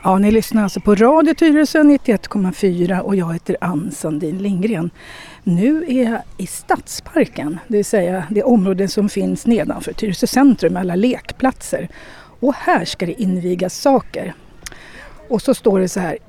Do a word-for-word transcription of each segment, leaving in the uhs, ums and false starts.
Ja, ni lyssnar alltså på Radio Tyresö nittioett komma fyra och jag heter Ann Sandin Lindgren. Nu är jag i Stadsparken, det vill säga det område som finns nedanför Tyresö centrum, alla lekplatser. Och här ska det invigas saker. Och så står det så här,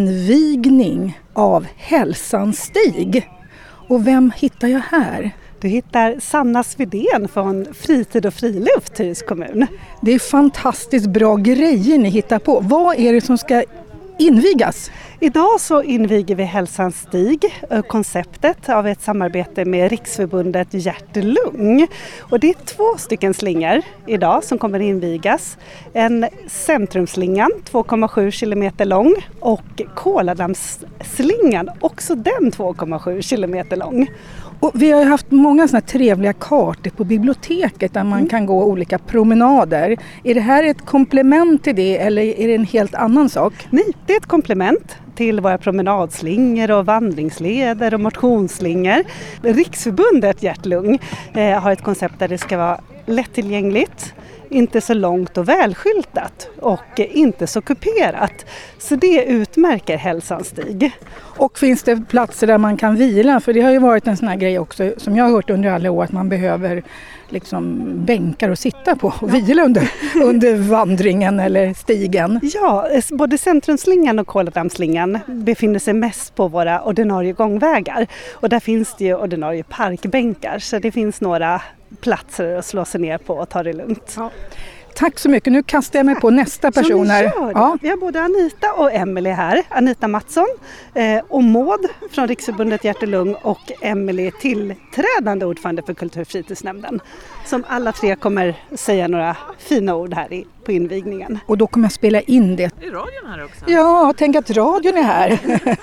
invigning av Hälsans stig. Och vem hittar jag här? Du hittar Sanna Svedén från Fritid och friluft, Tyresö kommun. Det är fantastiskt bra grejer ni hittar på. Vad är det som ska invigas? Idag så inviger vi Hälsans stig, konceptet av ett samarbete med Riksförbundet Hjärt-Lung. Och det är två stycken slingor idag som kommer invigas. En centrumslingan, två komma sju kilometer lång, och Koladamsslingan, också den två komma sju kilometer lång. Och vi har ju haft många såna trevliga kartor på biblioteket där man mm. kan gå olika promenader. Är det här ett komplement till det eller är det en helt annan sak? Nej, det är ett komplement till våra promenadslingor och vandringsleder och motionsslingor. Riksförbundet Hjärt-Lung eh, har ett koncept där det ska vara lättillgängligt, inte så långt och välskyltat och inte så kuperat. Så det utmärker Hälsans stig. Och finns det platser där man kan vila? För det har ju varit en sån här grej också som jag har hört under alla år att man behöver liksom bänkar att sitta på och vila under, under vandringen eller stigen. Ja, både centrumslingan och Koladamsslingan befinner sig mest på våra ordinarie gångvägar. Och där finns det ju ordinarie parkbänkar, så det finns några platser att slå sig ner på och ta det lugnt. Ja. Tack så mycket. Nu kastar jag mig på nästa person här. Ja. Vi har både Anita och Emelie här. Anita Mattsson eh, och Maud från Riksförbundet Hjärt-Lung och Emelie tillträdande ordförande för Kulturfritidsnämnden. Som alla tre kommer säga några fina ord här i, på invigningen. Och då kommer jag spela in det. Är radion här också? Ja, tänk att radion är här.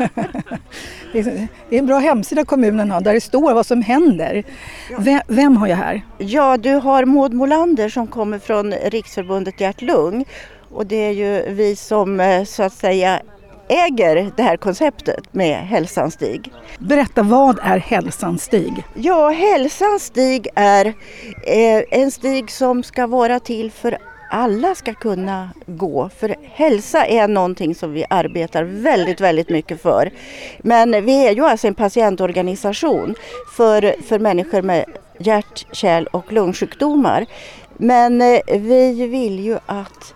Det är en bra hemsida kommunen har där det står vad som händer. Vem, vem har jag här? Ja, du har Maud Molander som kommer från Riksförbundet Hjärt-Lung. Och det är ju vi som så att säga äger det här konceptet med Hälsans stig. Berätta, vad är Hälsans stig? Ja, Hälsans stig är eh, en stig som ska vara till för alla ska kunna gå. För hälsa är någonting som vi arbetar väldigt, väldigt mycket för. Men vi är ju alltså en patientorganisation för, för människor med hjärt-, kärl- och lungsjukdomar. Men eh, vi vill ju att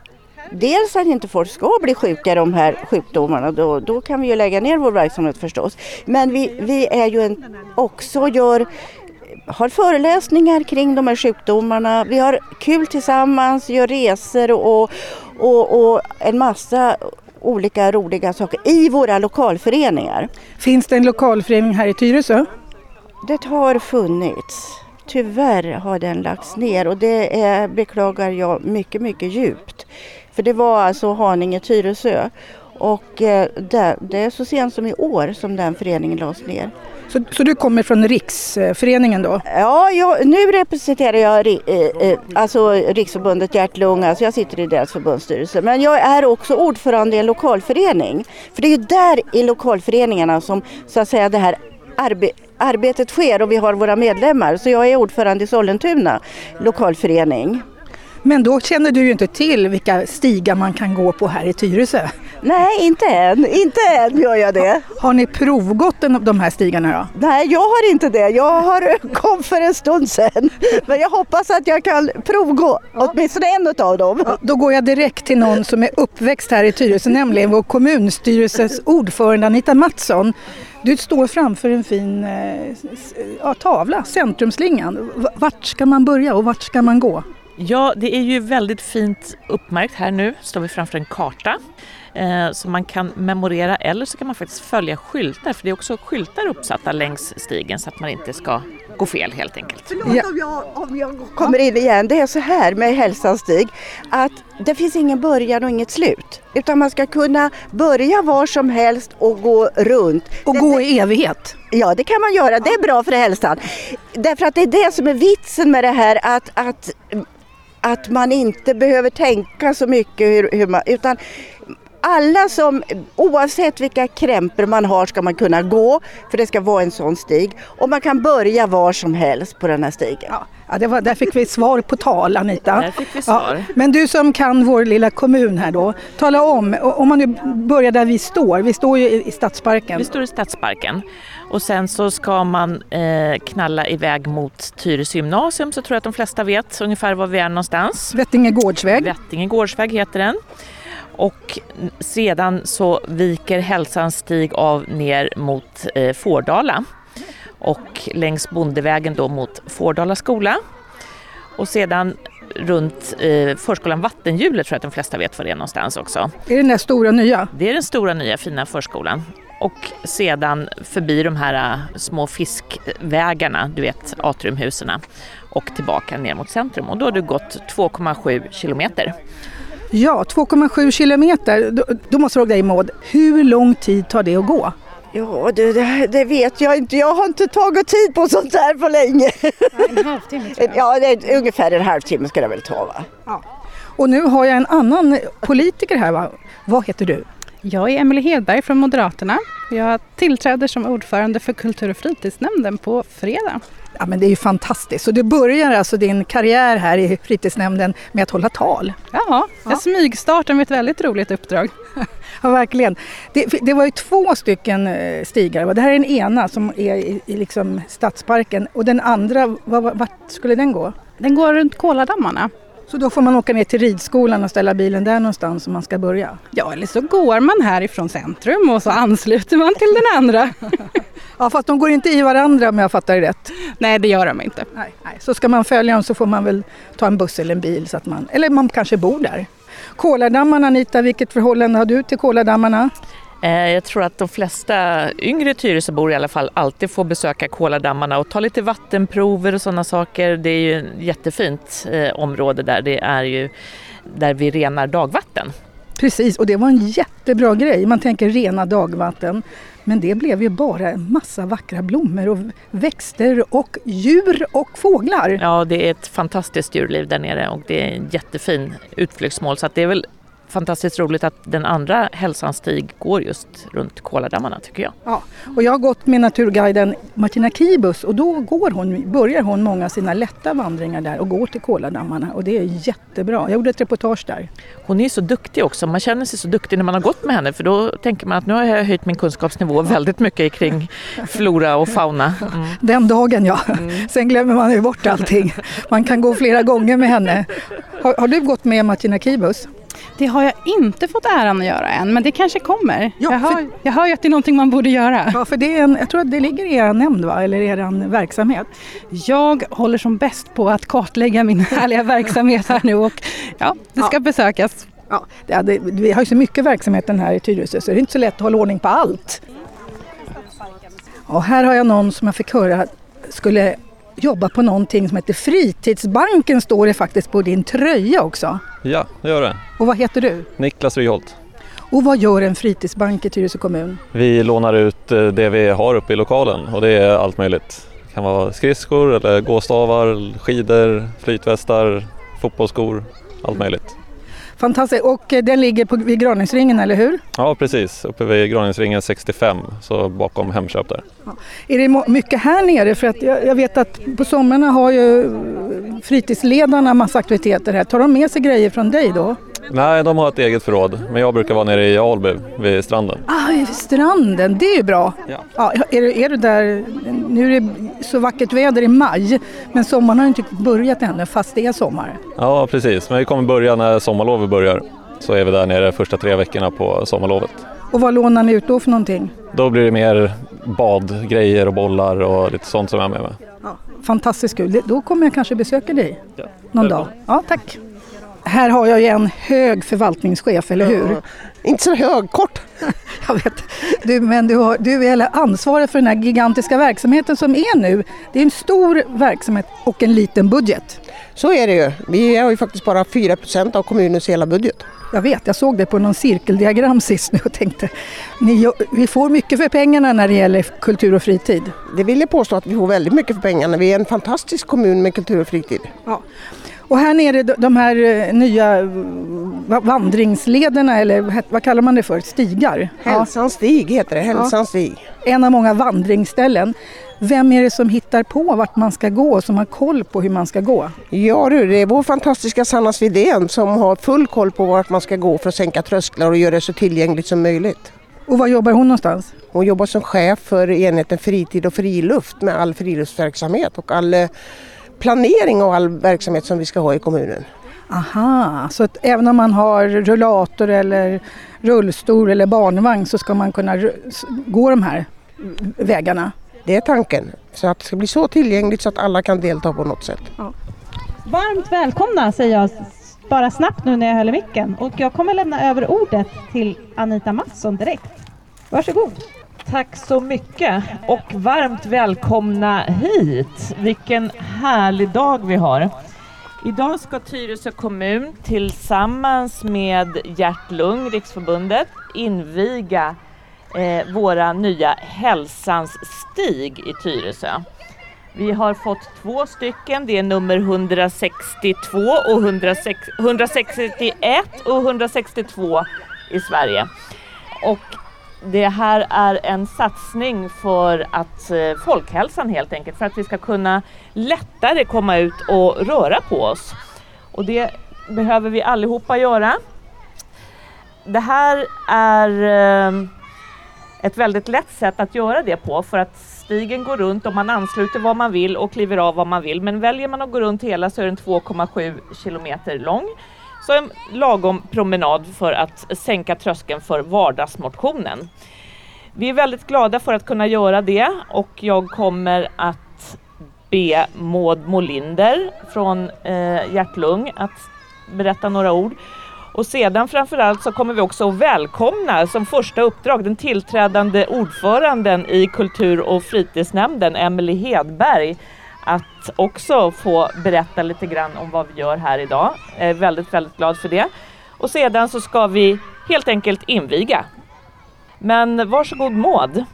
dels att inte folk ska bli sjuka i de här sjukdomarna, då, då kan vi ju lägga ner vår verksamhet förstås. Men vi, vi är ju en, också gör, har föreläsningar kring de här sjukdomarna. Vi har kul tillsammans, gör resor och, och, och en massa olika roliga saker i våra lokalföreningar. Finns det en lokalförening här i Tyresö? Det har funnits. Tyvärr har den lagts ner och det är, beklagar jag mycket, mycket djupt. För det var alltså Haninge Tyresö och eh, det, det är så sent som i år som den föreningen lades ner. Så, så du kommer från Riksföreningen då? Ja, jag, nu representerar jag eh, eh, alltså Riksförbundet Hjärt-Lung, alltså jag sitter i deras förbundsstyrelse. Men jag är också ordförande i en lokalförening. För det är ju där i lokalföreningarna som så att säga det här arbe- arbetet sker och vi har våra medlemmar. Så jag är ordförande i Sollentuna lokalförening. Men då känner du ju inte till vilka stigar man kan gå på här i Tyresö. Nej, inte än. Inte än gör jag det. Har, har ni provgått de här stigarna då? Nej, jag har inte det. Jag har kom för en stund sedan. Men jag hoppas att jag kan provgå ja. åtminstone en av dem. Ja, då går jag direkt till någon som är uppväxt här i Tyresö, nämligen vår kommunstyrelses ordförande Anita Mattsson. Du står framför en fin ja, tavla, centrumslingan. Vart ska man börja och vart ska man gå? Ja, det är ju väldigt fint uppmärkt här nu. Står vi framför en karta eh, som man kan memorera eller så kan man faktiskt följa skyltar. För det är också skyltar uppsatta längs stigen så att man inte ska gå fel helt enkelt. Förlåt ja. om, jag, om jag kommer in igen. Det är så här med Hälsans stig att det finns ingen början och inget slut. Utan man ska kunna börja var som helst och gå runt. Och det, gå i evighet. Ja, det kan man göra. Det är bra för hälsan. Därför att det är det som är vitsen med det här att... att att man inte behöver tänka så mycket hur, hur man, utan alla som, oavsett vilka krämpor man har, ska man kunna gå, för det ska vara en sån stig. Och man kan börja var som helst på den här stigen. Ja, ja det var, där fick vi svar på tal, Anita. Där fick vi svar. Ja, men du som kan vår lilla kommun här då, tala om, om man nu börjar där vi står. Vi står ju i Stadsparken. Vi står i Stadsparken. Och sen så ska man eh, knalla iväg mot Tyresö gymnasium, så tror jag att de flesta vet ungefär var vi är någonstans. Vettinge gårdsväg. Vettinge gårdsväg heter den. Och sedan så viker Hälsans stig av ner mot eh, Fårdala och längs Bondevägen då mot Fårdala skola. Och sedan runt eh, förskolan Vattenhjulet, tror jag att de flesta vet var det är någonstans också. Är det den där stora nya? Det är den stora nya fina förskolan. Och sedan förbi de här små fiskvägarna, du vet, atriumhuserna, och tillbaka ner mot centrum. Och då har du gått två komma sju kilometer. Ja, två komma sju kilometer. Då, då måste jag fråga dig, Maud, hur lång tid tar det att gå? Ja, det, det, det vet jag inte. Jag har inte tagit tid på sånt här för länge. En halvtimme tror jag. Ja, det är ungefär en halvtimme ska det väl ta, va? Ja. Och nu har jag en annan politiker här, va? Vad heter du? Jag är Emelie Hedberg från Moderaterna. Jag tillträder som ordförande för kultur- och fritidsnämnden på fredag. Ja, men det är ju fantastiskt. Så du börjar alltså din karriär här i fritidsnämnden med att hålla tal. Ja, jag ja. smygstartar med ett väldigt roligt uppdrag. Ja, verkligen. Det, det var ju två stycken stigar. Det här är den ena som är i, i liksom Stadsparken. Och den andra, var, vart skulle den gå? Den går runt Koladammarna. Så då får man åka ner till ridskolan och ställa bilen där någonstans om man ska börja? Ja, eller så går man härifrån centrum och så ansluter man till den andra. Ja, fast de går inte i varandra om jag fattar det rätt. Nej, det gör de inte. Nej, nej. Så ska man följa dem så får man väl ta en buss eller en bil. Så att man, eller man kanske bor där. Koladammarna, Anita, vilket förhållande har du till Koladammarna? Jag tror att de flesta yngre Tyresöbor i alla fall alltid får besöka Koladammarna och ta lite vattenprover och sådana saker. Det är ju ett jättefint eh, område där det är ju där vi renar dagvatten. Precis, och det var en jättebra grej. Man tänker rena dagvatten. Men det blev ju bara en massa vackra blommor och växter och djur och fåglar. Ja, det är ett fantastiskt djurliv där nere och det är en jättefin utflyktsmål, så att det är väl fantastiskt roligt att den andra Hälsans stig går just runt Koladammarna, tycker jag. Ja, och jag har gått med naturguiden Martina Kibus och då går hon, börjar hon många av sina lätta vandringar där och går till Koladammarna och det är jättebra. Jag gjorde ett reportage där. Hon är så duktig också. Man känner sig så duktig när man har gått med henne, för då tänker man att nu har jag höjt min kunskapsnivå väldigt mycket kring flora och fauna. Mm. Den dagen, ja. Mm. Sen glömmer man ju bort allting. Man kan gå flera gånger med henne. Har, har du gått med Martina Kibus? Det har jag inte fått äran att göra än, men det kanske kommer. Ja, jag, för... hör, jag hör ju att det är någonting man borde göra. Ja, för det är en, jag tror att det ligger i er nämnd, va? Eller er verksamhet. Jag håller som bäst på att kartlägga min härliga verksamhet här nu och ja, det ska ja. besökas. Ja, det, det, vi har ju så mycket verksamheten här i Tyresö så det är inte så lätt att hålla ordning på allt. Och här har jag någon som jag fick höra skulle jobba på någonting som heter Fritidsbanken, står det faktiskt på din tröja också. Ja, det gör det. Och vad heter du? Niklas Ryholt. Och vad gör en fritidsbank i Tyresö kommun? Vi lånar ut det vi har uppe i lokalen och det är allt möjligt. Det kan vara skridskor eller gåstavar, skidor, flytvästar, fotbollsskor, allt möjligt. Fantastiskt. Och den ligger på, vid Graningsringen, eller hur? Ja, precis. Uppe vid Graningsringen sextiofem, så bakom Hemköp där. Ja. Är det mycket här nere? För att jag, jag vet att på sommarna har ju fritidsledarna massa aktiviteter här. Tar de med sig grejer från dig då? Nej, de har ett eget förråd. Men jag brukar vara nere i Alby vid stranden. Ah, vid stranden. Det är ju bra. Ja. Ja, är, du, är du där? Nu är det så vackert väder i maj. Men sommaren har inte börjat ännu, fast det är sommar. Ja, precis. Men vi kommer börja när sommarlovet börjar. Så är vi där nere första tre veckorna på sommarlovet. Och vad lånar ni ut då för någonting? Då blir det mer badgrejer och bollar och lite sånt som jag är med med. Ja, fantastiskt kul. Då kommer jag kanske besöka dig ja, någon dag. Ja, tack. Här har jag ju en hög förvaltningschef, eller hur? Ja, inte så hög, kort. Jag vet. Du, men du, har, du är ansvarig för den här gigantiska verksamheten som är nu. Det är en stor verksamhet och en liten budget. Så är det ju. Vi har ju faktiskt bara fyra procent av kommunens hela budget. Jag vet, jag såg det på någon cirkeldiagram sist nu och tänkte, ni, vi får mycket för pengarna när det gäller kultur och fritid. Det vill jag påstå att vi får väldigt mycket för pengarna. Vi är en fantastisk kommun med kultur och fritid. Ja. Och här nere de här nya vandringslederna, eller vad kallar man det för? Stigar? Hälsans stig heter det, Hälsans stig. En av många vandringsställen. Vem är det som hittar på vart man ska gå, som har koll på hur man ska gå? Ja du, det är vår fantastiska Sanna Svidén som har full koll på vart man ska gå för att sänka trösklar och göra det så tillgängligt som möjligt. Och var jobbar hon någonstans? Hon jobbar som chef för enheten fritid och friluft med all friluftsverksamhet och all planering och all verksamhet som vi ska ha i kommunen. Aha, så att även om man har rullator eller rullstol eller barnvagn så ska man kunna gå de här vägarna? Det är tanken, så att det ska bli så tillgängligt så att alla kan delta på något sätt. Ja. Varmt välkomna säger jag bara snabbt nu när jag höll i micken. Och jag kommer lämna över ordet till Anita Mattsson direkt. Varsågod. Tack så mycket och varmt välkomna hit. Vilken härlig dag vi har. Idag ska Tyresö kommun tillsammans med Hjärt-Lung, Riksförbundet, inviga eh, våra nya Hälsans stig i Tyresö. Vi har fått två stycken, det är nummer hundrasextiotvå och hundrasextioett och hundrasextiotvå i Sverige. Och det här är en satsning för att eh, folkhälsan helt enkelt, för att vi ska kunna lättare komma ut och röra på oss. Och det behöver vi allihopa göra. Det här är eh, ett väldigt lätt sätt att göra det på, för att stigen går runt och man ansluter vad man vill och kliver av vad man vill. Men väljer man att gå runt hela så är den två komma sju kilometer lång. Så en lagom promenad för att sänka tröskeln för vardagsmotionen. Vi är väldigt glada för att kunna göra det och jag kommer att be Maud Molinder från eh, Hjärt-Lung att berätta några ord. Och sedan framförallt så kommer vi också att välkomna som första uppdrag den tillträdande ordföranden i kultur- och fritidsnämnden, Emelie Hedberg, att också få berätta lite grann om vad vi gör här idag. Jag är väldigt, väldigt glad för det. Och sedan så ska vi helt enkelt inviga. Men varsågod Maud.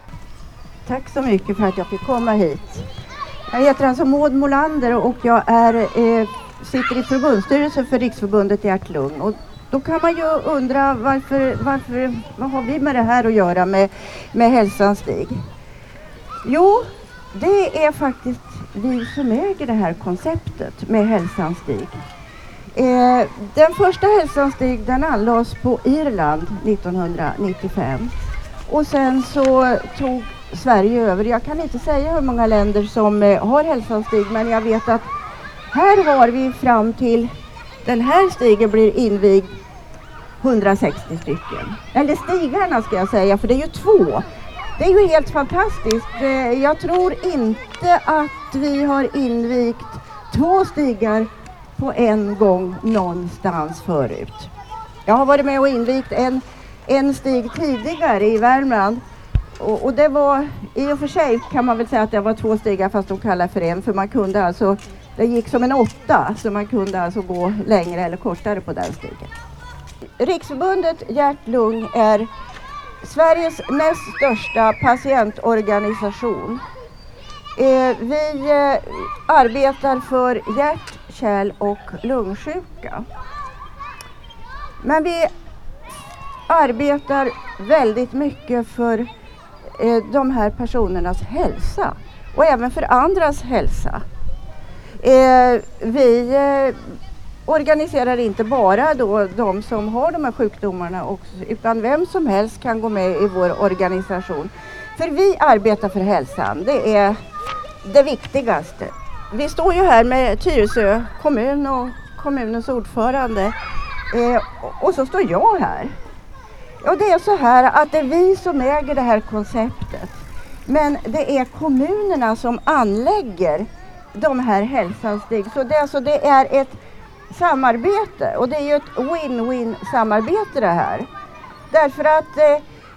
Tack så mycket för att jag fick komma hit. Jag heter alltså Maud Molander och jag är, eh, sitter i förbundsstyrelsen för Riksförbundet Hjärt-Lung. Och då kan man ju undra varför, varför, vad har vi med det här att göra med, med Hälsans stig? Jo, det är faktiskt vi som äger det här konceptet med Hälsans stig. Eh, den första Hälsans stig den anlades på Irland nittonhundranittiofem och sen så tog Sverige över. Jag kan inte säga hur många länder som eh, har Hälsans stig, men jag vet att här har vi fram till den här stigen blir invigd hundrasextio stycken. Eller stigarna ska jag säga, för det är ju två. Det är ju helt fantastiskt. Jag tror inte att vi har invigt två stigar på en gång någonstans förut. Jag har varit med och invigt en, en stig tidigare i Värmland. Och, och det var, i och för sig kan man väl säga att det var två stigar fast de kallar för en. För man kunde alltså, det gick som en åtta så man kunde alltså gå längre eller kortare på den stigen. Riksförbundet Hjärt-Lung är Sveriges näst största patientorganisation. Eh, vi eh, arbetar för hjärt-, kärl- och lungsjuka. Men vi arbetar väldigt mycket för eh, de här personernas hälsa och även för andras hälsa. Eh, vi eh, organiserar inte bara då de som har de här sjukdomarna också, utan vem som helst kan gå med i vår organisation. För vi arbetar för hälsan, det är det viktigaste. Vi står ju här med Tyresö kommun och kommunens ordförande eh, och så står jag här. Och det är så här att det är vi som äger det här konceptet, men det är kommunerna som anlägger de här Hälsans stig. Så det, alltså, det är ett samarbete och det är ju ett win-win samarbete det här. Därför att eh,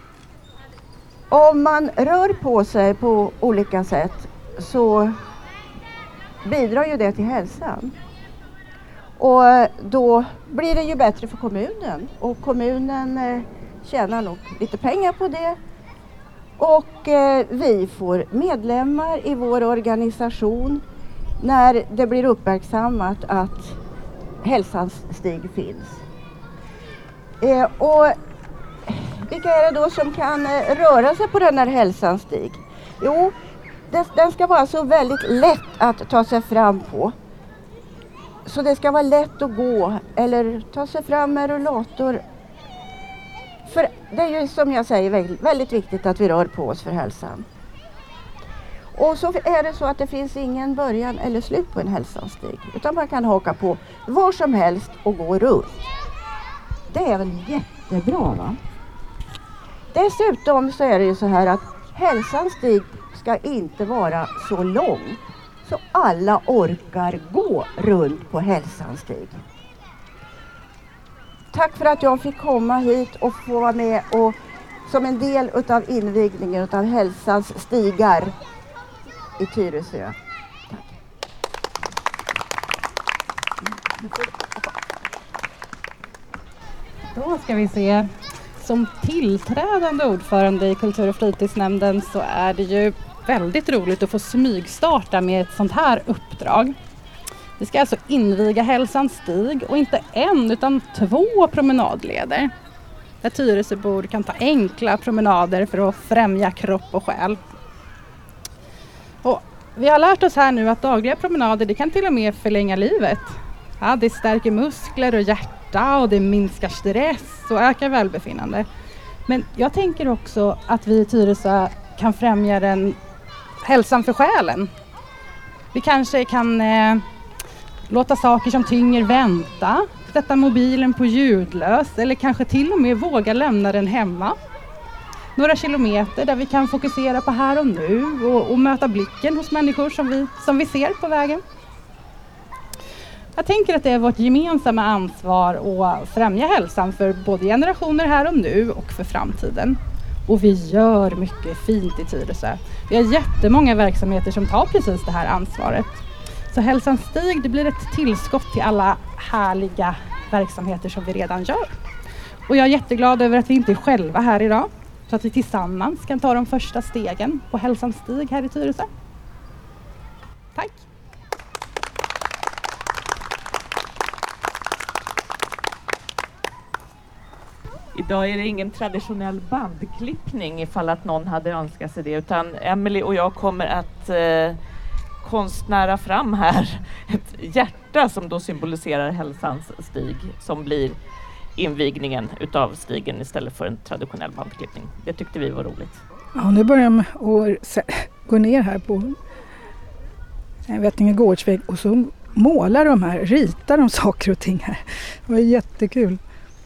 om man rör på sig på olika sätt så bidrar ju det till hälsan. Och då blir det ju bättre för kommunen och kommunen eh, tjänar nog lite pengar på det. Och eh, vi får medlemmar i vår organisation. när det blir uppmärksammat att Hälsans stig finns. Eh, och vilka är det då som kan eh, röra sig på den här Hälsans stig? Jo, det, den ska vara så väldigt lätt att ta sig fram på. Så det ska vara lätt att gå eller ta sig fram med rullator. För det är ju som jag säger väldigt, väldigt viktigt att vi rör på oss för hälsan. Och så är det så att det finns ingen början eller slut på en Hälsans stig. Utan man kan haka på var som helst och gå runt. Det är väl jättebra, va? Dessutom så är det ju så här att Hälsans stig ska inte vara så lång. Så alla orkar gå runt på Hälsans stig. Tack för att jag fick komma hit och få vara med och som en del utav invigningen utav Hälsans stigar i Tyresö. Då ska vi se. Som tillträdande ordförande i kultur- och fritidsnämnden så är det ju väldigt roligt att få smygstarta med ett sånt här uppdrag. Vi ska alltså inviga Hälsans stig och inte en utan två promenadleder. Där Tyresöbor kan ta enkla promenader för att främja kropp och själ. Och vi har lärt oss här nu att dagliga promenader det kan till och med förlänga livet. Ja, det stärker muskler och hjärta och det minskar stress och ökar välbefinnande. Men jag tänker också att vi i Tyresö kan främja den hälsan för själen. Vi kanske kan eh, låta saker som tynger vänta, sätta mobilen på ljudlös eller kanske till och med våga lämna den hemma. Några kilometer där vi kan fokusera på här och nu och, och möta blicken hos människor som vi, som vi ser på vägen. Jag tänker att det är vårt gemensamma ansvar att främja hälsan för både generationer här och nu och för framtiden. Och vi gör mycket fint i Tyresö. Vi har jättemånga verksamheter som tar precis det här ansvaret. Så Hälsans stig det blir ett tillskott till alla härliga verksamheter som vi redan gör. Och jag är jätteglad över att vi inte är själva här idag. Så att vi tillsammans kan ta de första stegen på Hälsans stig här i Tyresö. Tack! Idag är det ingen traditionell bandklippning ifall att någon hade önskat sig det, utan Emily och jag kommer att eh, konstnära fram här ett hjärta som då symboliserar Hälsans stig som blir invigningen utav stigen istället för en traditionell bandklippning. Det tyckte vi var roligt. Ja, nu börjar de att gå ner här på Vättinge gårdsväg och så målar de här, ritar de saker och ting här. Det var jättekul.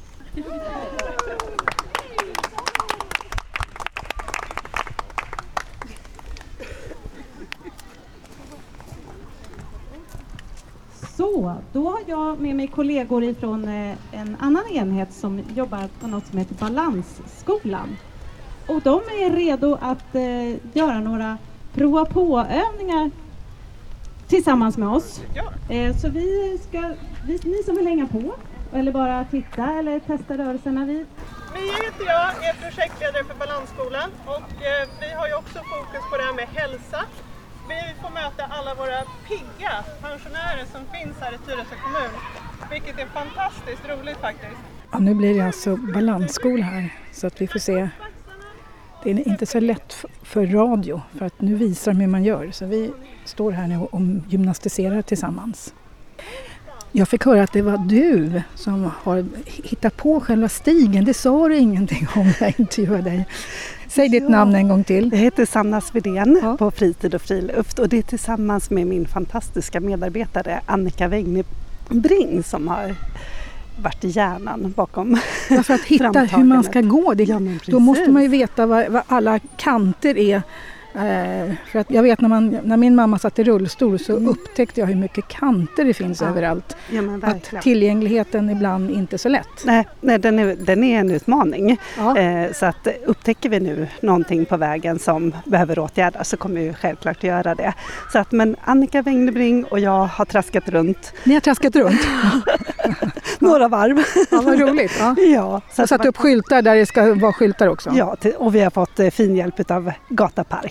Så, då har jag med mig kollegor ifrån en annan enhet som jobbar på något som heter Balansskolan. Och de är redo att eh, göra några prova på-övningar tillsammans med oss. Eh, så vi ska, vi, ni som vill hänga på eller bara titta eller testa rörelserna. Vi Mia heter jag, är projektledare för Balansskolan och eh, vi har ju också fokus på det här med hälsa. Vi får möta alla våra pigga pensionärer som finns här i Tyresö kommun, vilket är fantastiskt roligt faktiskt. Ja, nu blir det alltså balansskola här så att vi får se. Det är inte så lätt för radio för att nu visar de hur man gör, så vi står här nu och gymnastiserar tillsammans. Jag fick höra att det var du som har hittat på själva stigen. Det sa du ingenting om när jag intervjuade dig. Säg ditt ja. namn en gång till. Jag heter Sanna Svedén ja. på Fritid och friluft och det är tillsammans med min fantastiska medarbetare Annika Wegnebring som har varit hjärnan bakom ja, för att hitta hur man ska gå. Det, ja, då måste man ju veta vad, vad alla kanter är. Eh, för att jag vet när, man, när min mamma satt i rullstol så mm. upptäckte jag hur mycket kanter det finns ja. överallt. Ja, men att tillgängligheten ibland inte är så lätt. Nej, nej den, är, den är en utmaning. Ja. Eh, så att upptäcker vi nu någonting på vägen som behöver åtgärdas så kommer vi självklart göra det. Så att, men Annika Wegnebring och jag har traskat runt. Ni har traskat runt? Några varv. Ja, vad roligt. Ja. Ja, så och satt upp skyltar där det ska vara skyltar också. Ja, och vi har fått fin hjälp av Gata Park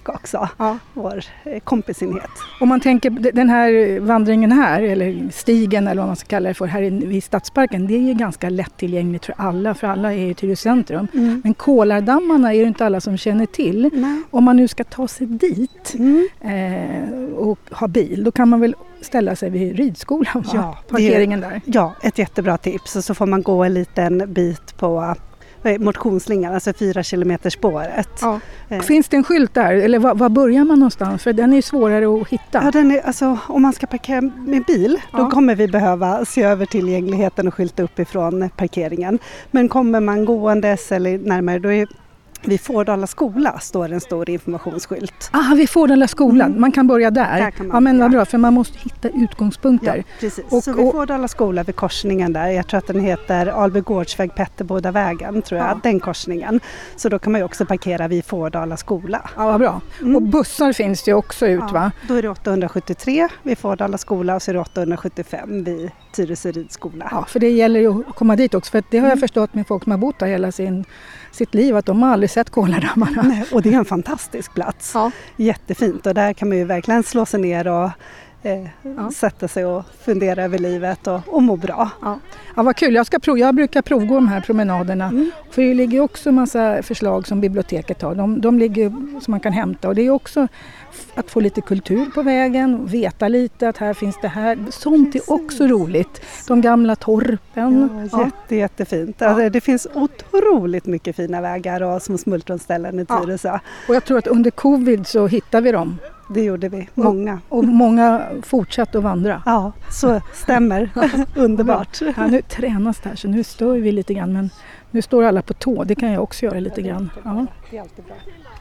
Park också, ja. Vår kompisenhet. Om man tänker den här vandringen här, eller stigen eller vad man ska kalla det för, här i Stadsparken, det är ju ganska lättillgängligt för alla, för alla är i Tyresö centrum. Mm. Men Kolardammarna är det inte alla som känner till. Nej. Om man nu ska ta sig dit mm. eh, och ha bil, då kan man väl ställa sig vid ridskolan, ja, parkeringen där. Ja, ett jättebra tips. Och så får man gå en liten bit på motionsslingan, alltså fyra kilometer spåret. Ja. Eh. Finns det en skylt där? Eller var, var börjar man någonstans? För den är svårare att hitta. Ja, den är, alltså, om man ska parkera med bil, ja. Då kommer vi behöva se över tillgängligheten och skylta uppifrån parkeringen. Men kommer man gåendes eller närmare, då är vid Fårdala skola står en stor informationsskylt. Ah, vid Fårdala skola. Mm. Man kan börja där. där kan man, ja, men vad bra, för man måste hitta utgångspunkter. Ja, precis. Och, så vid Fårdala skola vid korsningen där, jag tror att den heter Albygårdsväg Petterbodavägen, tror jag, ja. Den korsningen. Så då kan man ju också parkera vid Fårdala skola. Ja, vad bra. Mm. Och bussar finns det också ut, ja, va? Då är det åttahundrasjuttiotre vid Fårdala skola och så är det åttahundrasjuttiofem vid Tyresö ridskola. Ja, för det gäller ju att komma dit också, för det har jag mm. förstått med folk som har bott där hela sin, sitt liv, att de har aldrig sett Kolardammarna. Nej, och det är en fantastisk plats. Ja. Jättefint, och där kan man ju verkligen slå sig ner och eh, ja. sätta sig och fundera över livet och, och må bra. Ja. Ja, vad kul. Jag, ska prov, jag brukar provgå de här promenaderna. Mm. För det ligger också en massa förslag som biblioteket har. De, de ligger som man kan hämta, och det är också att få lite kultur på vägen, veta lite att här finns det här. Sånt är också roligt. De gamla torpen. Ja, jätte, jättefint. Ja. Alltså, det finns otroligt mycket fina vägar och små smultronställen i Tyresö. Ja. Och jag tror att under covid så hittar vi dem. Det gjorde vi, många. Och, och många fortsatte att vandra. Ja, så stämmer. Underbart. Ja, nu tränas det här, så nu står vi lite grann, men nu står alla på tå. Det kan jag också göra lite grann. Ja. Det är alltid bra.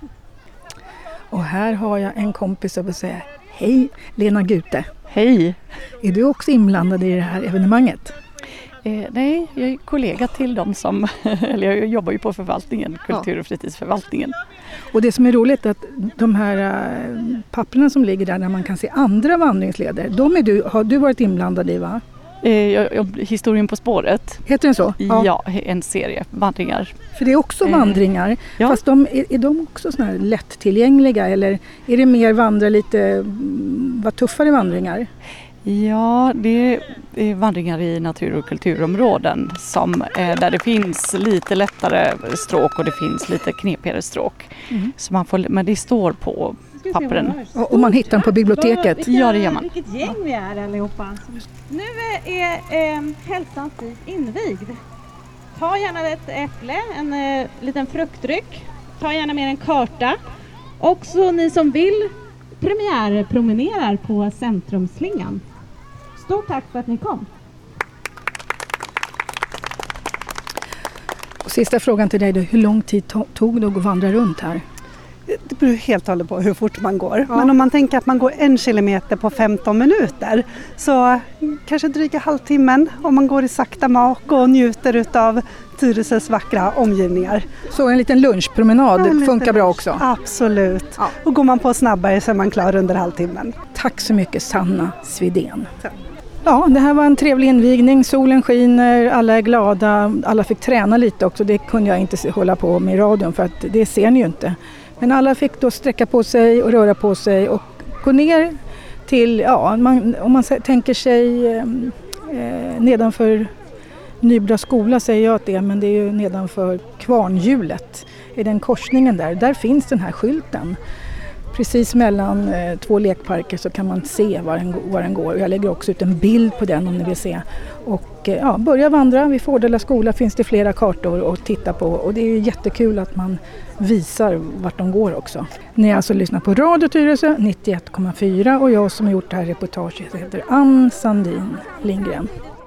Och här har jag en kompis som vill säga hej, Lena Gute. Hej. Är du också inblandad i det här evenemanget? Eh, nej, jag är kollega till dem som, eller jag jobbar ju på förvaltningen, kultur- och fritidsförvaltningen. Och det som är roligt är att de här äh, papperna som ligger där, där man kan se andra vandringsleder, de är du, har du varit inblandad i, va? Eh, jag, jag, historien på spåret. Heter den så? Ja, ja, en serie vandringar. För det är också eh, vandringar, ja. Fast de, är, är de också såna här lättillgängliga, eller är det mer vandra lite, vad tuffare vandringar? Ja, det är vandringar i natur- och kulturområden som, eh, där det finns lite lättare stråk och det finns lite knepigare stråk. Mm. Så man får, men det står på pappren. Och, och man hittar dem på biblioteket? Vilka, ja, det gör man. Vilket gäng vi är allihopa. Nu är eh, Hälsans stig invigd. Ta gärna ett äpple, en eh, liten fruktdryck. Ta gärna med en karta. Också ni som vill premiärpromenerar på Centrumslingan. Stort tack för att ni kom. Och sista frågan till dig då. Hur lång tid tog det att vandra runt här? Det beror helt och hållet på hur fort man går. Ja. Men om man tänker att man går en kilometer på femton minuter, så kanske dryga halvtimmen om man går i sakta mak och njuter utav Tyresös vackra omgivningar. Så en liten lunchpromenad ja, funkar liten bra lunch. Också? Absolut. Ja. Och går man på snabbare så är man klar under halvtimmen. Tack så mycket, Sanna Svidén. Så. Ja, det här var en trevlig invigning. Solen skiner, alla är glada. Alla fick träna lite också. Det kunde jag inte hålla på med i radion, för att det ser ni ju inte. Men alla fick då sträcka på sig och röra på sig och gå ner till, ja, man, om man tänker sig eh, nedanför Nybra skola säger jag att det är, men det är ju nedanför Kvarnhjulet. I den korsningen där, där finns den här skylten. Precis mellan eh, två lekparker så kan man se var den, var den går. Och jag lägger också ut en bild på den om ni vill se. Och eh, ja, börja vandra. Vid Fårdala skola finns det flera kartor att titta på. Och det är ju jättekul att man visar vart de går också. Ni har alltså lyssnat på Radio Tyresö nittioett komma fyra och jag som har gjort det här reportaget heter Ann Sandin Lindgren.